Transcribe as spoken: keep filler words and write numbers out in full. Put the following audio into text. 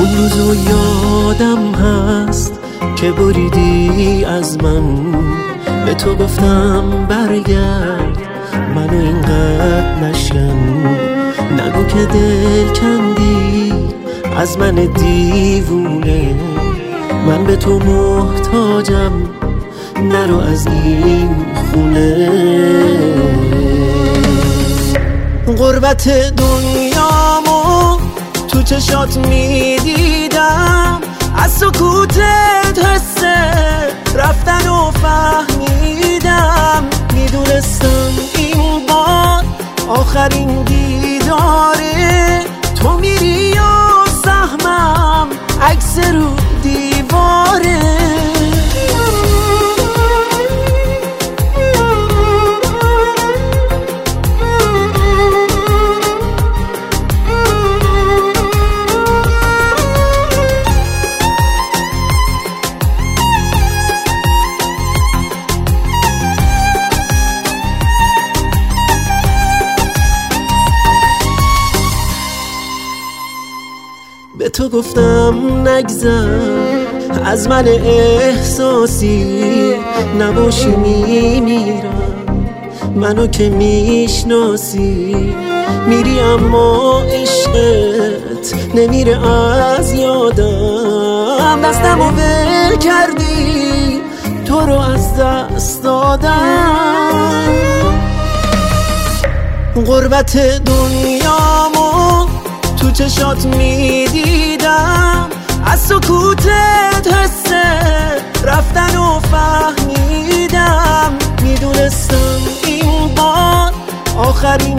اون روزو یادم هست که بریدی از من، به تو گفتم برگرد منو اینقدر نشکن، نگو که دل کندی از من دیوونه، من به تو محتاجم نرو از این خونه. غربت دنیامو تو چشات میدیدم، از سکوتت حس رفتن و فهمیدم، میدونستم این بار آخرین دیداره، تو میری و سهمم عکس رو دیواره. به تو گفتم نگذر از من احساسی، نباشی میمیرم منو که میشناسی، میری اما عشقت نمیره از یادم، دستمو ول کردی تو رو از دست دادم. غربت دنیامو تو چشات میدیدم، از سکوتت حس رفتن و فهمیدم، میدونستم این بار آخرین